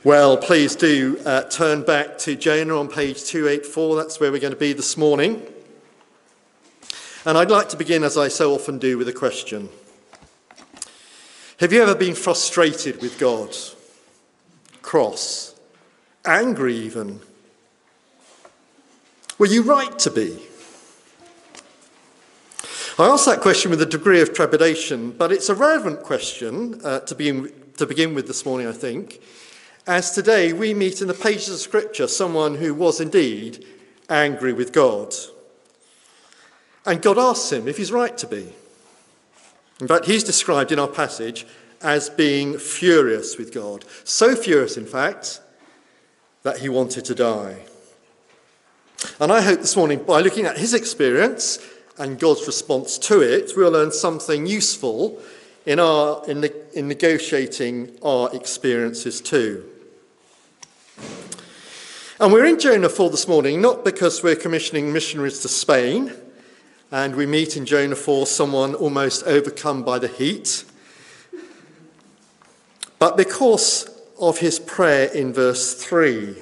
Well, please do turn back to Jonah on page 284. That's where we're going to be this morning. And I'd like to begin, as I so often do, with a question. Have you ever been frustrated with God? Cross? Angry even? Were you right to be? I ask that question with a degree of trepidation, but it's a relevant question to begin with this morning, I think. As today we meet in the pages of Scripture someone who was indeed angry with God. And God asks him if he's right to be. In fact, he's described in our passage as being furious with God. So furious, in fact, that he wanted to die. And I hope this morning, by looking at his experience and God's response to it, we'll learn something useful in negotiating our experiences too. And we're in Jonah 4 this morning, not because we're commissioning missionaries to Spain, and we meet in Jonah 4 someone almost overcome by the heat, but because of his prayer in verse 3.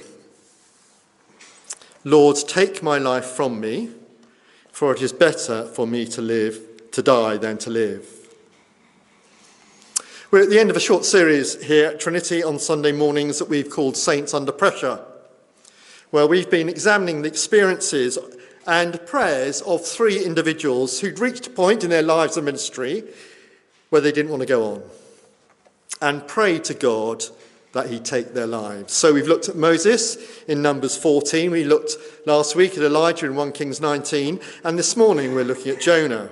Lord, take my life from me, for it is better for me to die than to live. We're at the end of a short series here at Trinity on Sunday mornings that we've called Saints Under Pressure, where we've been examining the experiences and prayers of three individuals who'd reached a point in their lives of ministry where they didn't want to go on and prayed to God that he'd take their lives. So we've looked at Moses in Numbers 14, we looked last week at Elijah in 1 Kings 19, and this morning we're looking at Jonah.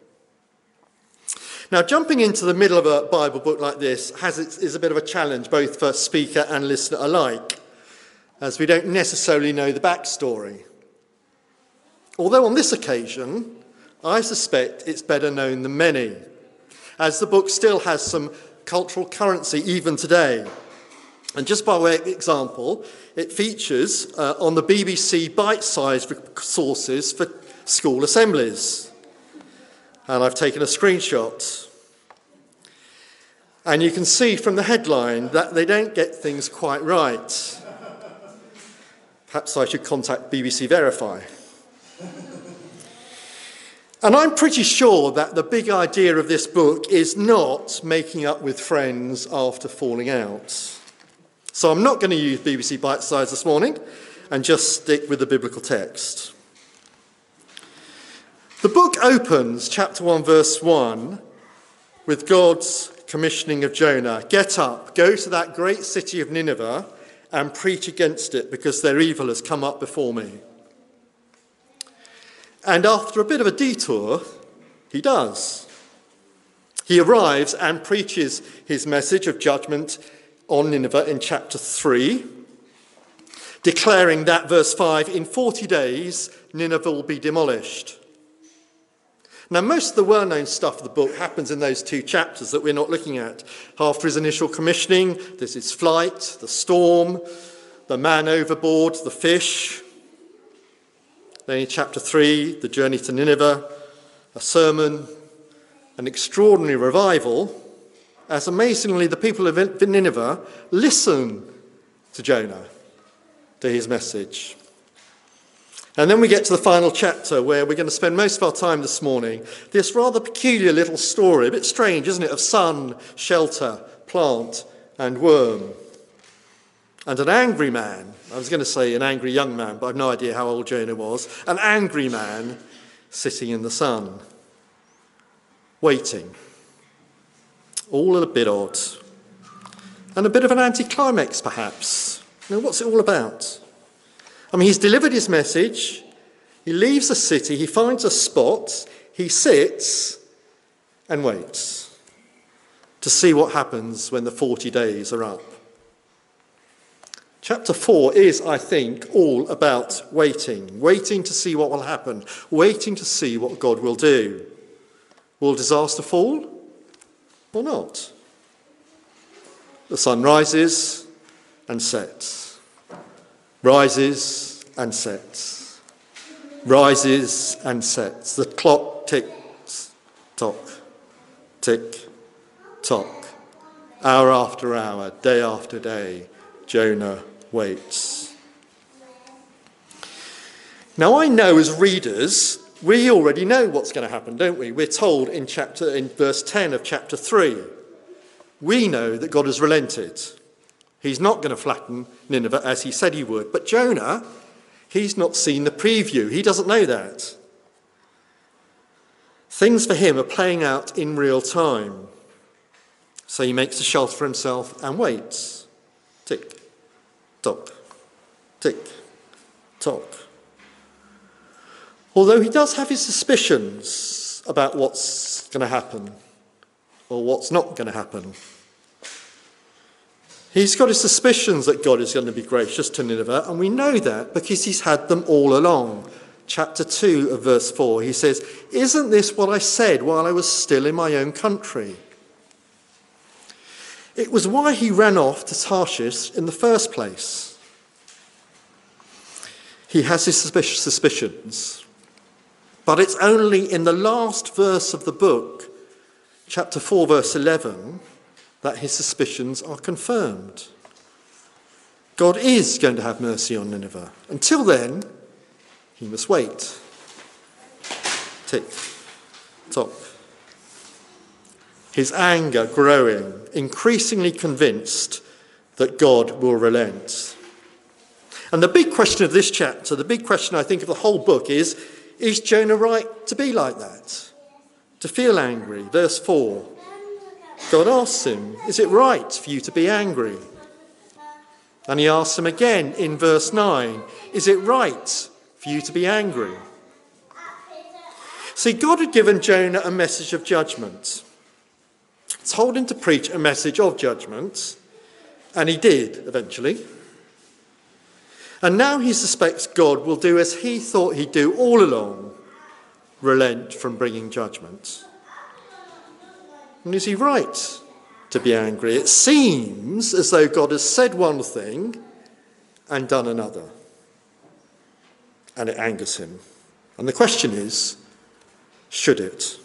Now, jumping into the middle of a Bible book like this is a bit of a challenge, both for speaker and listener alike, as we don't necessarily know the backstory. Although on this occasion, I suspect it's better known than many, as the book still has some cultural currency even today. And just by way of example, it features on the BBC bite-sized sources for school assemblies. And I've taken a screenshot. And you can see from the headline that they don't get things quite right. Perhaps I should contact BBC Verify. And I'm pretty sure that the big idea of this book is not making up with friends after falling out. So I'm not going to use BBC Bite Size this morning and just stick with the biblical text. The book opens, chapter 1, verse 1, with God's commissioning of Jonah. Get up, go to that great city of Nineveh and preach against it, because their evil has come up before me. And after a bit of a detour, he does. He arrives and preaches his message of judgment on Nineveh in chapter 3, declaring that, verse 5, in 40 days Nineveh will be demolished. Now, most of the well-known stuff of the book happens in those two chapters that we're not looking at. After his initial commissioning, there's his flight, the storm, the man overboard, the fish. Then in chapter 3, the journey to Nineveh, a sermon, an extraordinary revival, as amazingly the people of Nineveh listen to Jonah, to his message. And then we get to the final chapter, where we're going to spend most of our time this morning. This rather peculiar little story, a bit strange, isn't it, of sun, shelter, plant and worm. And an angry man, I was going to say an angry young man, but I've no idea how old Jonah was, an angry man sitting in the sun, waiting. All a bit odd. And a bit of an anticlimax, perhaps. Now, what's it all about? I mean, he's delivered his message, he leaves the city, he finds a spot, he sits and waits to see what happens when the 40 days are up. Chapter 4 is, I think, all about waiting to see what will happen, waiting to see what God will do. Will disaster fall or not? The sun rises and sets. Rises and sets. Rises and sets. The clock ticks, tock, tick, tock. Hour after hour, day after day, Jonah waits. Now I know as readers, we already know what's going to happen, don't we? We're told in verse 10 of chapter 3. We know that God has relented. He's not going to flatten Nineveh as he said he would. But Jonah, he's not seen the preview. He doesn't know that. Things for him are playing out in real time. So he makes a shelter for himself and waits. Tick, tock, tick, tock. Although he does have his suspicions about what's going to happen or what's not going to happen. He's got his suspicions that God is going to be gracious to Nineveh, and we know that because he's had them all along. Chapter 2 of verse 4, he says, "Isn't this what I said while I was still in my own country?" It was why he ran off to Tarshish in the first place. He has his suspicions. But it's only in the last verse of the book, chapter 4, verse 11, that his suspicions are confirmed. God is going to have mercy on Nineveh. Until then, he must wait. Tick, tock. His anger growing, increasingly convinced that God will relent. And the big question of this chapter, the big question I think of the whole book is Jonah right to be like that? To feel angry? Verse 4. God asks him, is it right for you to be angry? And he asks him again in verse 9, is it right for you to be angry? See, God had given Jonah a message of judgment. Told him to preach a message of judgment, and he did eventually. And now he suspects God will do as he thought he'd do all along, relent from bringing judgment. And is he right to be angry? It seems as though God has said one thing and done another. And it angers him. And the question is, should it?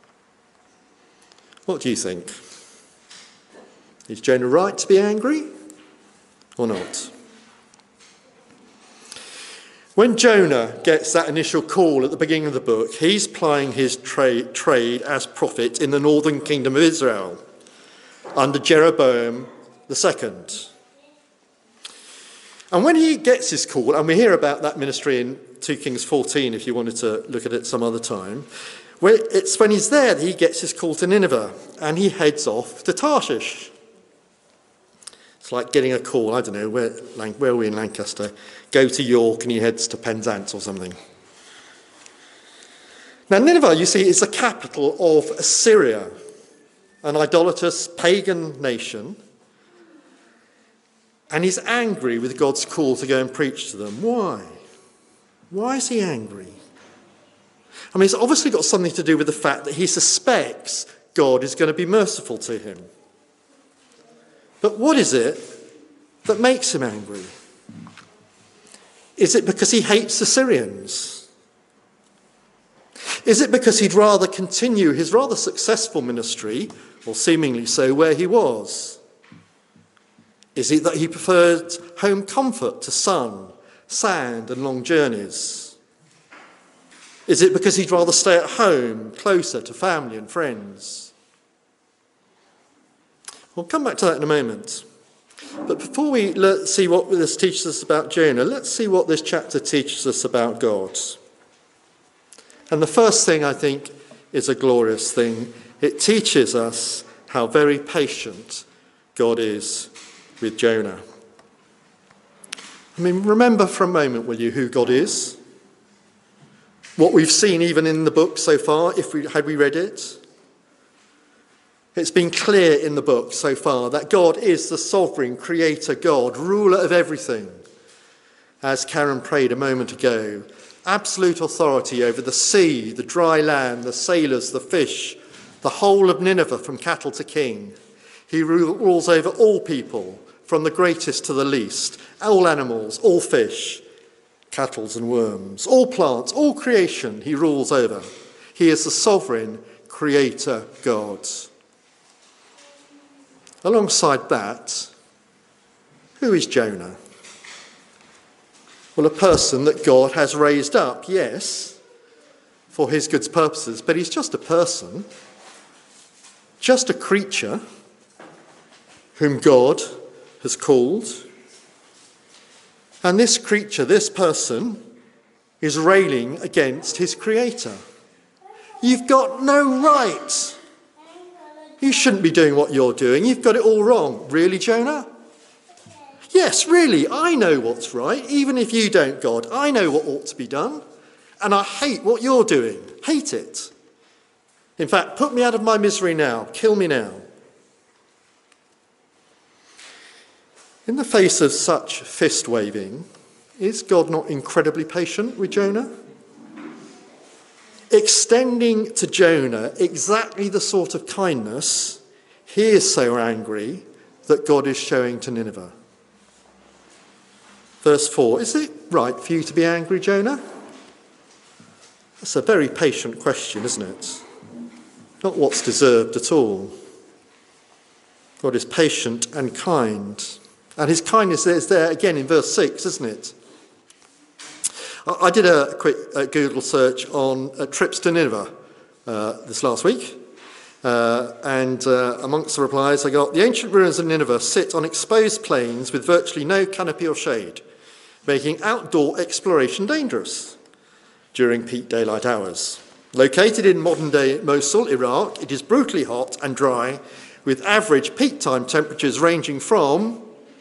What do you think? Is Jonah right to be angry or not? When Jonah gets that initial call at the beginning of the book, he's plying his trade as prophet in the northern kingdom of Israel under Jeroboam II. And when he gets his call, and we hear about that ministry in 2 Kings 14 if you wanted to look at it some other time, it's when he's there that he gets his call to Nineveh and he heads off to Tarshish. It's like getting a call, I don't know, where are we in Lancaster? Go to York and he heads to Penzance or something. Now Nineveh, you see, is the capital of Assyria, an idolatrous pagan nation. And he's angry with God's call to go and preach to them. Why? Why is he angry? I mean, it's obviously got something to do with the fact that he suspects God is going to be merciful to him. But what is it that makes him angry? Is it because he hates the Syrians? Is it because he'd rather continue his rather successful ministry, or seemingly so, where he was? Is it that he preferred home comfort to sun, sand and long journeys? Is it because he'd rather stay at home, closer to family and friends? We'll come back to that in a moment. But before we see what this teaches us about Jonah, let's see what this chapter teaches us about God. And the first thing, I think, is a glorious thing. It teaches us how very patient God is with Jonah. I mean, remember for a moment, will you, who God is? What we've seen even in the book so far, had we read it? It's been clear in the book so far that God is the sovereign creator God, ruler of everything. As Karen prayed a moment ago, absolute authority over the sea, the dry land, the sailors, the fish, the whole of Nineveh from cattle to king. He rules over all people, from the greatest to the least, all animals, all fish, cattle and worms, all plants, all creation he rules over. He is the sovereign creator God. Alongside that, Who is Jonah? Well, a person that God has raised up, yes, for his good purposes, but he's just a person, just a creature whom God has called. And this creature, this person, is railing against his creator. You've got no right. You shouldn't be doing what you're doing. You've got it all wrong. Really, Jonah? Yes, really, I know what's right, even if you don't, God. I know what ought to be done, and I hate what you're doing. Hate it. In fact, put me out of my misery now. Kill me now. In the face of such fist-waving, is God not incredibly patient with Jonah? Extending to Jonah exactly the sort of kindness he is so angry that God is showing to Nineveh. Verse 4, is it right for you to be angry, Jonah? That's a very patient question, isn't it? Not what's deserved at all. God is patient and kind. And his kindness is there again in verse 6, isn't it? I did a quick Google search on trips to Nineveh this last week. And amongst the replies I got, the ancient ruins of Nineveh sit on exposed plains with virtually no canopy or shade, making outdoor exploration dangerous during peak daylight hours. Located in modern-day Mosul, Iraq, it is brutally hot and dry, with average peak time temperatures ranging from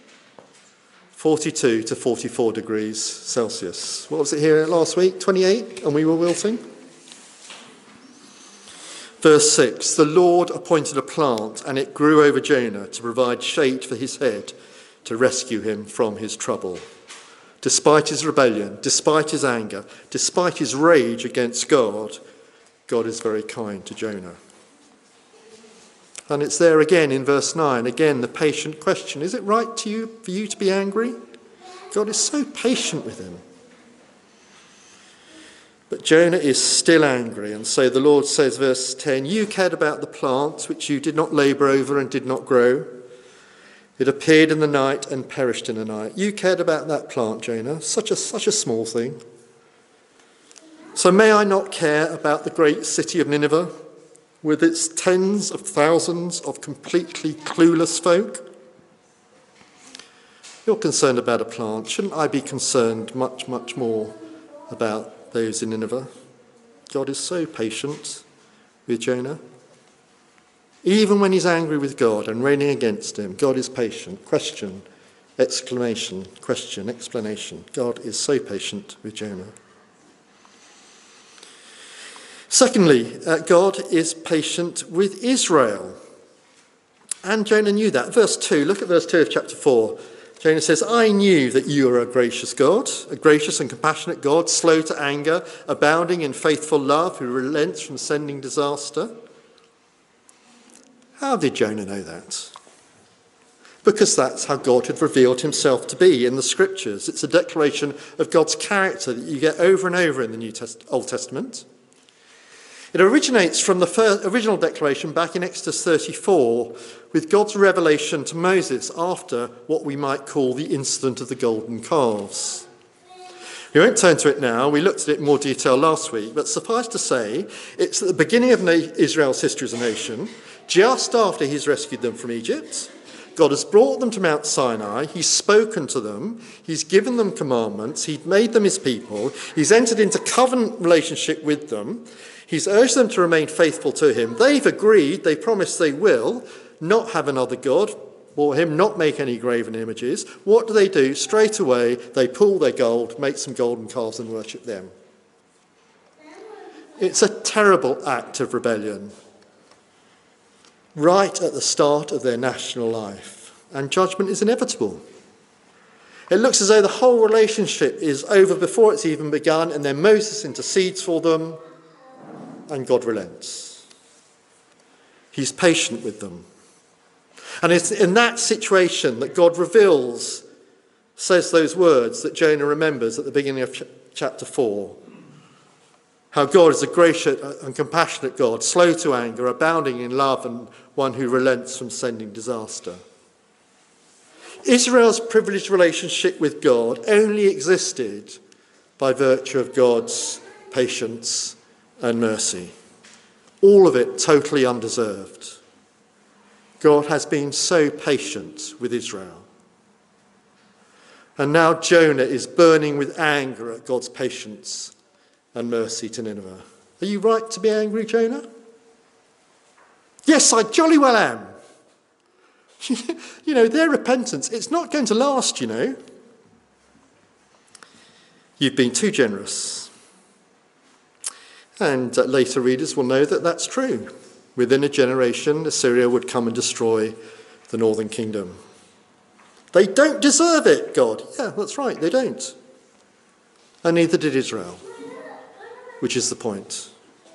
42 to 44 degrees Celsius. What was it here last week? 28, and we were wilting? Verse 6, the Lord appointed a plant, and it grew over Jonah to provide shade for his head, to rescue him from his trouble. Despite his rebellion, despite his anger, despite his rage against God, God is very kind to Jonah. And it's there again in verse 9, again the patient question. Is it right for you to be angry? God is so patient with him. But Jonah is still angry, and so the Lord says, verse 10, you cared about the plant which you did not labour over and did not grow. It appeared in the night and perished in the night. You cared about that plant, Jonah, such a small thing. So may I not care about the great city of Nineveh, with its tens of thousands of completely clueless folk? You're concerned about a plant. Shouldn't I be concerned much, much more about those in Nineveh? God is so patient with Jonah. Even when he's angry with God and railing against him, God is patient. Question, exclamation, question, explanation. God is so patient with Jonah. Secondly, God is patient with Israel. And Jonah knew that. Verse 2, look at verse 2 of chapter 4. Jonah says, I knew that you are a gracious God, a gracious and compassionate God, slow to anger, abounding in faithful love, who relents from sending disaster. How did Jonah know that? Because that's how God had revealed himself to be in the scriptures. It's a declaration of God's character that you get over and over in the Old Testament. It originates from the original declaration back in Exodus 34 with God's revelation to Moses after what we might call the incident of the golden calves. We won't turn to it now. We looked at it in more detail last week, but suffice to say, it's at the beginning of Israel's history as a nation, just after he's rescued them from Egypt. God has brought them to Mount Sinai. He's spoken to them. He's given them commandments. He's made them his people. He's entered into covenant relationship with them. He's urged them to remain faithful to him. They've agreed, they promised they will not have another God or him, not make any graven images. What do? Straight away, they pull their gold, make some golden calves and worship them. It's a terrible act of rebellion, right at the start of their national life. And judgment is inevitable. It looks as though the whole relationship is over before it's even begun, and then Moses intercedes for them, and God relents. He's patient with them. And it's in that situation that God says those words that Jonah remembers at the beginning of chapter 4. How God is a gracious and compassionate God, slow to anger, abounding in love, and one who relents from sending disaster. Israel's privileged relationship with God only existed by virtue of God's patience and mercy. All of it totally undeserved. God has been so patient with Israel. And now Jonah is burning with anger at God's patience and mercy to Nineveh. Are you right to be angry, Jonah? Yes, I jolly well am. Their repentance, it's not going to last, You've been too generous. And later readers will know that that's true. Within a generation, Assyria would come and destroy the northern kingdom. They don't deserve it, God. Yeah, that's right, they don't. And neither did Israel, which is the point.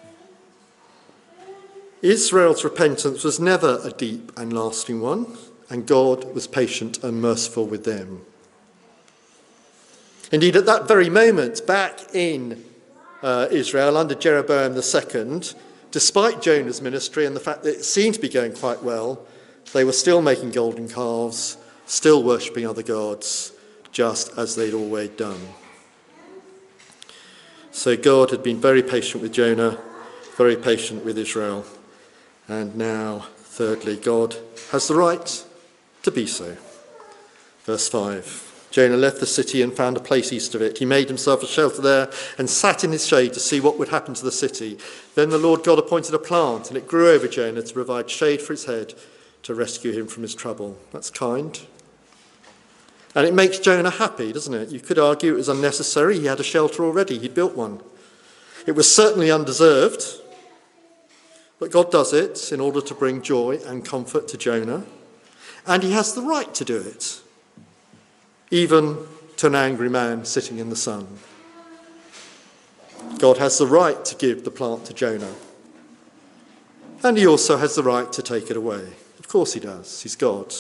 Israel's repentance was never a deep and lasting one, and God was patient and merciful with them. Indeed, at that very moment, back in Israel under Jeroboam II, despite Jonah's ministry and the fact that it seemed to be going quite well, they were still making golden calves, still worshipping other gods, just as they'd always done. So God had been very patient with Jonah, very patient with Israel. And now, thirdly, God has the right to be so. Verse 5, Jonah left the city and found a place east of it. He made himself a shelter there and sat in his shade to see what would happen to the city. Then the Lord God appointed a plant, and it grew over Jonah to provide shade for his head, to rescue him from his trouble. That's kind. And it makes Jonah happy, doesn't it? You could argue it was unnecessary. He had a shelter already. He'd built one. It was certainly undeserved. But God does it in order to bring joy and comfort to Jonah. And he has the right to do it, even to an angry man sitting in the sun. God has the right to give the plant to Jonah. And he also has the right to take it away. Of course he does. He's God.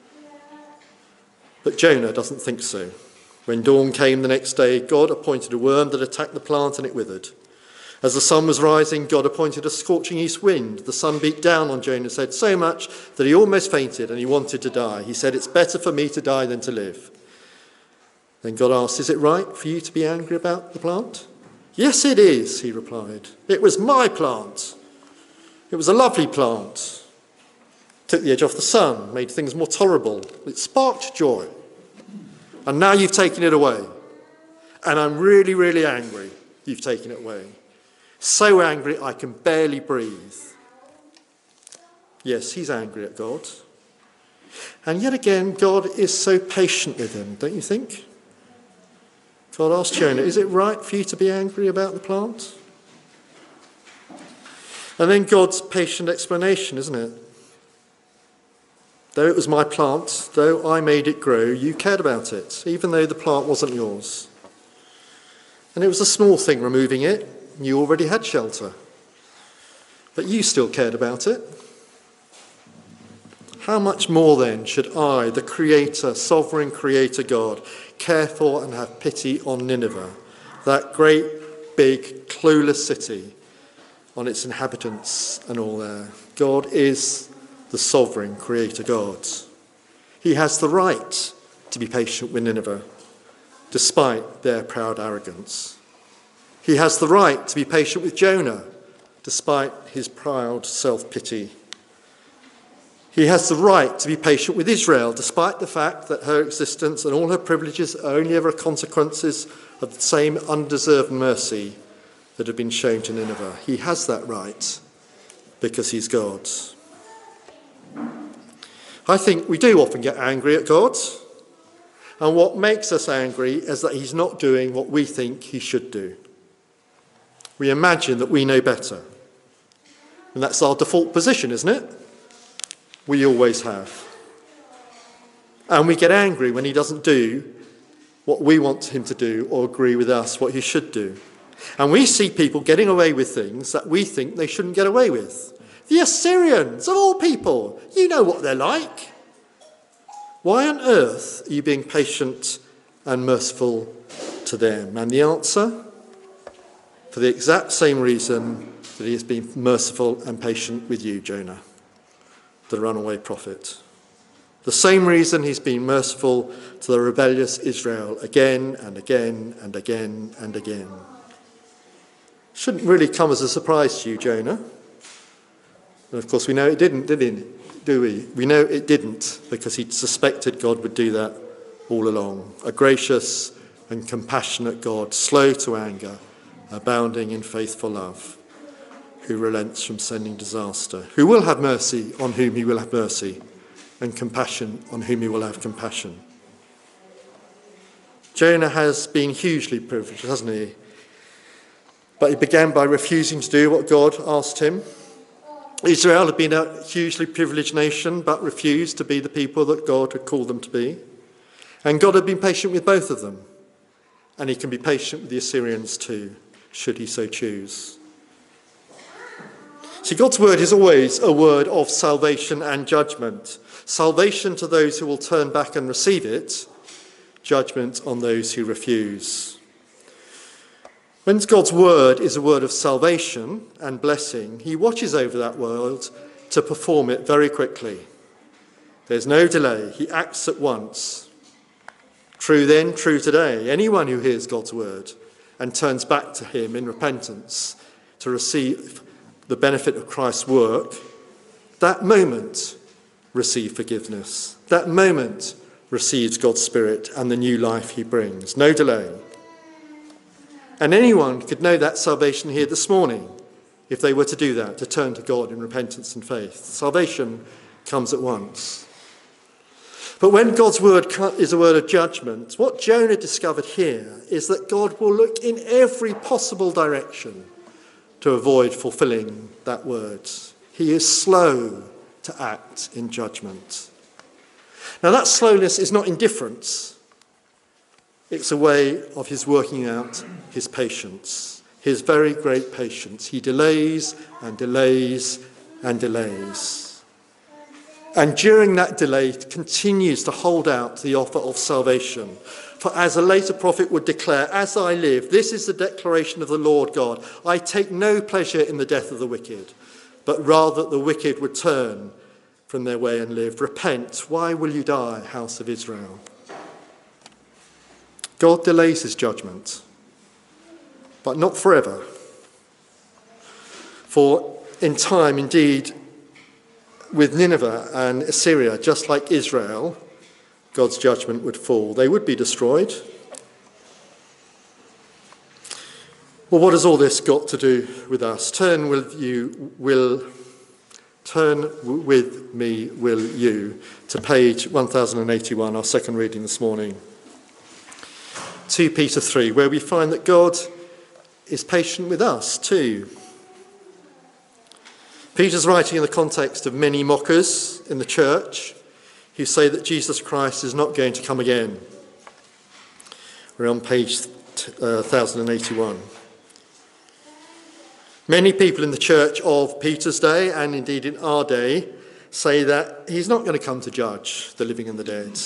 But Jonah doesn't think so. When dawn came the next day, God appointed a worm that attacked the plant and it withered. As the sun was rising, God appointed a scorching east wind. The sun beat down on Jonah's head so much that he almost fainted and he wanted to die. He said, "It's better for me to die than to live." Then God asked, "Is it right for you to be angry about the plant?" "Yes, it is," he replied. "It was my plant. It was a lovely plant. Took the edge off the sun, made things more tolerable. It sparked joy. And now you've taken it away. And I'm really, really angry you've taken it away. So angry I can barely breathe." Yes, he's angry at God. And yet again, God is so patient with him, don't you think? God asked Jonah, "Is it right for you to be angry about the plant?" And then God's patient explanation, isn't it? "Though it was my plant, though I made it grow, you cared about it, even though the plant wasn't yours. And it was a small thing removing it. You already had shelter. But you still cared about it. How much more then should I, the Creator, sovereign Creator God, care for and have pity on Nineveh, that great, big, clueless city, on its inhabitants and all there?" God is the sovereign Creator God. He has the right to be patient with Nineveh, despite their proud arrogance. He has the right to be patient with Jonah, despite his proud self-pity. He has the right to be patient with Israel, despite the fact that her existence and all her privileges are only ever consequences of the same undeserved mercy that had been shown to Nineveh. He has that right because he's God. I think we do often get angry at God, and what makes us angry is that he's not doing what we think he should do. We imagine that we know better. And that's our default position, isn't it? We always have. And we get angry when he doesn't do what we want him to do or agree with us what he should do. And we see people getting away with things that we think they shouldn't get away with. The Assyrians, of all people, you know what they're like. Why on earth are you being patient and merciful to them? And the answer? For the exact same reason that he has been merciful and patient with you, Jonah, the runaway prophet. The same reason he's been merciful to the rebellious Israel again and again and again and again. Shouldn't really come as a surprise to you, Jonah. And of course we know it didn't, do we? We know it didn't because he suspected God would do that all along. A gracious and compassionate God, slow to anger, abounding in faithful love, who relents from sending disaster, who will have mercy on whom he will have mercy, and compassion on whom he will have compassion. Jonah has been hugely privileged, hasn't he? But he began by refusing to do what God asked him. Israel had been a hugely privileged nation, but refused to be the people that God had called them to be. And God had been patient with both of them. And he can be patient with the Assyrians too, should he so choose. See, God's word is always a word of salvation and judgment. Salvation to those who will turn back and receive it, judgment on those who refuse. When God's word is a word of salvation and blessing, he watches over that word to perform it very quickly. There's no delay. He acts at once. True then, true today. Anyone who hears God's word and turns back to him in repentance to receive the benefit of Christ's work, that moment receive forgiveness. That moment receives God's Spirit and the new life he brings. No delay. And anyone could know that salvation here this morning if they were to do that, to turn to God in repentance and faith. Salvation comes at once. But when God's word is a word of judgment, what Jonah discovered here is that God will look in every possible direction to avoid fulfilling that word. He is slow to act in judgment. Now that slowness is not indifference. It's a way of his working out his patience, his very great patience. He delays and delays and delays. And during that delay, continues to hold out the offer of salvation. For as a later prophet would declare, as I live, this is the declaration of the Lord God. I take no pleasure in the death of the wicked, but rather that the wicked would turn from their way and live. Repent, why will you die, house of Israel? God delays his judgment, but not forever. For in time, indeed, with Nineveh and Assyria, just like Israel, God's judgment would fall. They would be destroyed. Well, what has all this got to do with us? Turn with me, will you, to page 1081, our second reading this morning. 2 Peter 3, where we find that God is patient with us too. Peter's writing in the context of many mockers in the church who say that Jesus Christ is not going to come again. We're on page 1081. Many people in the church of Peter's day, and indeed in our day, say that he's not going to come to judge the living and the dead.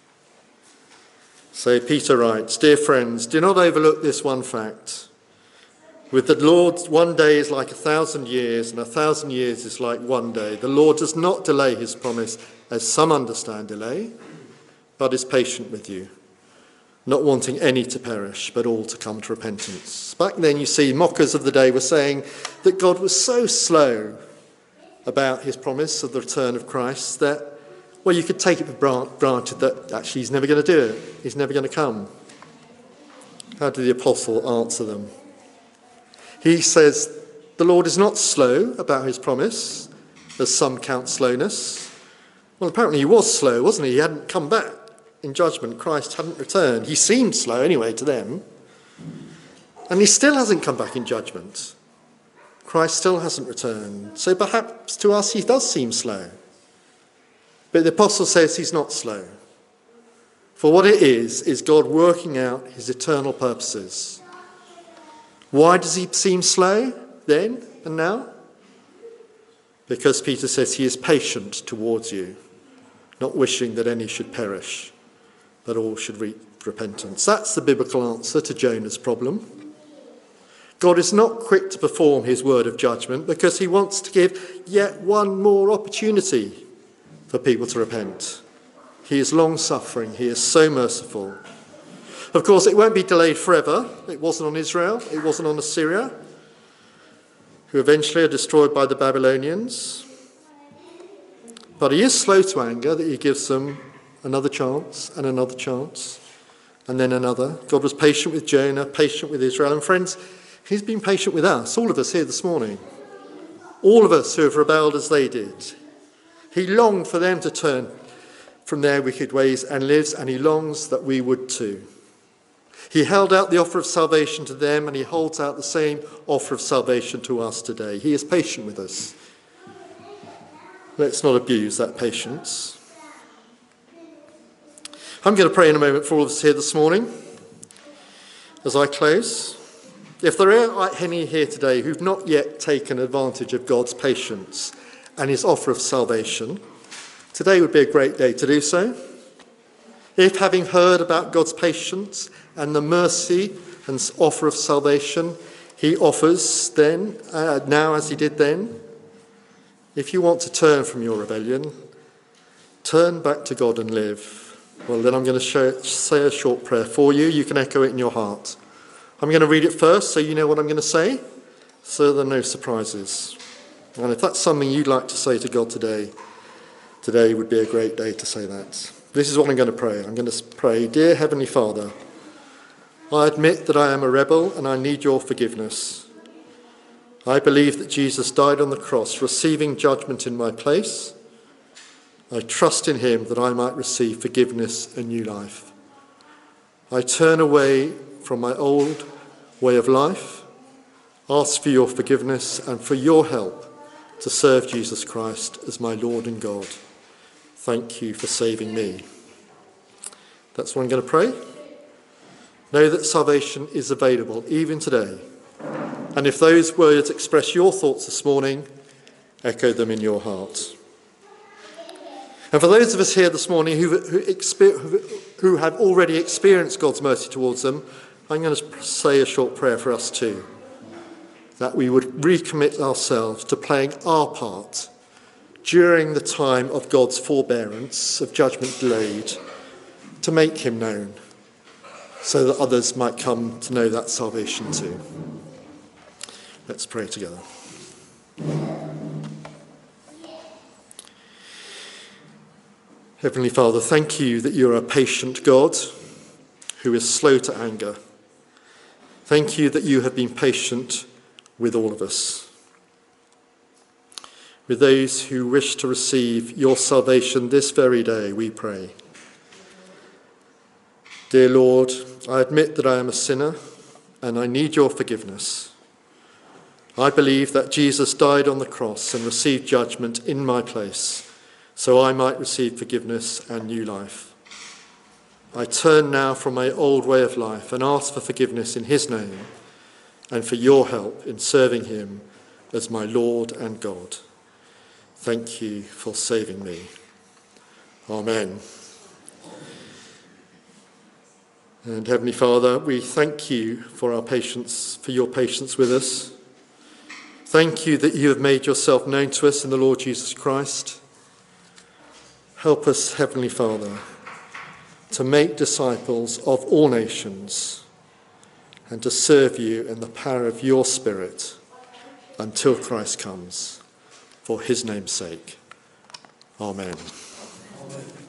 So Peter writes, "Dear friends, do not overlook this one fact. With the Lord, one day is like 1,000 years, and 1,000 years is like one day. The Lord does not delay his promise, as some understand delay, but is patient with you, not wanting any to perish, but all to come to repentance." Back then, you see, mockers of the day were saying that God was so slow about his promise of the return of Christ that, well, you could take it for granted that actually he's never going to do it. He's never going to come. How did the apostle answer them? He says, the Lord is not slow about his promise, as some count slowness. Well, apparently he was slow, wasn't he? He hadn't come back in judgment. Christ hadn't returned. He seemed slow anyway to them. And he still hasn't come back in judgment. Christ still hasn't returned. So perhaps to us he does seem slow. But the apostle says he's not slow. For what it is God working out his eternal purposes. Why does he seem slow then and now? Because Peter says he is patient towards you, not wishing that any should perish, but all should reach repentance. That's the biblical answer to Jonah's problem. God is not quick to perform his word of judgment because he wants to give yet one more opportunity for people to repent. He is long-suffering. He is so merciful. Of course, it won't be delayed forever. It wasn't on Israel. It wasn't on Assyria, who eventually are destroyed by the Babylonians. But he is slow to anger, that he gives them another chance and another chance and then another. God was patient with Jonah, patient with Israel. And friends, he's been patient with us, all of us here this morning. All of us who have rebelled as they did. He longed for them to turn from their wicked ways and live, and he longs that we would too. He held out the offer of salvation to them, and he holds out the same offer of salvation to us today. He is patient with us. Let's not abuse that patience. I'm going to pray in a moment for all of us here this morning as I close. If there are any here today who've not yet taken advantage of God's patience and his offer of salvation, today would be a great day to do so. If, having heard about God's patience and the mercy and offer of salvation he offers then, now as he did then, if you want to turn from your rebellion, turn back to God and live, well, then I'm going to say a short prayer for you. You can echo it in your heart. I'm going to read it first so you know what I'm going to say, so there are no surprises. And if that's something you'd like to say to God today would be a great day to say that. This is what I'm going to pray. I'm going to pray, Dear Heavenly Father, I admit that I am a rebel and I need your forgiveness. I believe that Jesus died on the cross, receiving judgment in my place. I trust in him that I might receive forgiveness and new life. I turn away from my old way of life, ask for your forgiveness and for your help to serve Jesus Christ as my Lord and God. Thank you for saving me. That's what I'm going to pray. Know that salvation is available even today. And if those words express your thoughts this morning, echo them in your heart. And for those of us here this morning who have already experienced God's mercy towards them, I'm going to say a short prayer for us too. That we would recommit ourselves to playing our part during the time of God's forbearance, of judgment delayed, to make him known, so that others might come to know that salvation too. Let's pray together. Heavenly Father, thank you that you're a patient God who is slow to anger. Thank you that you have been patient with all of us. With those who wish to receive your salvation this very day, we pray. Dear Lord, I admit that I am a sinner and I need your forgiveness. I believe that Jesus died on the cross and received judgment in my place, so I might receive forgiveness and new life. I turn now from my old way of life and ask for forgiveness in his name and for your help in serving him as my Lord and God. Thank you for saving me. Amen. And Heavenly Father, we thank you for our patience, for your patience with us. Thank you that you have made yourself known to us in the Lord Jesus Christ. Help us, Heavenly Father, to make disciples of all nations and to serve you in the power of your Spirit until Christ comes, for his name's sake. Amen. Amen.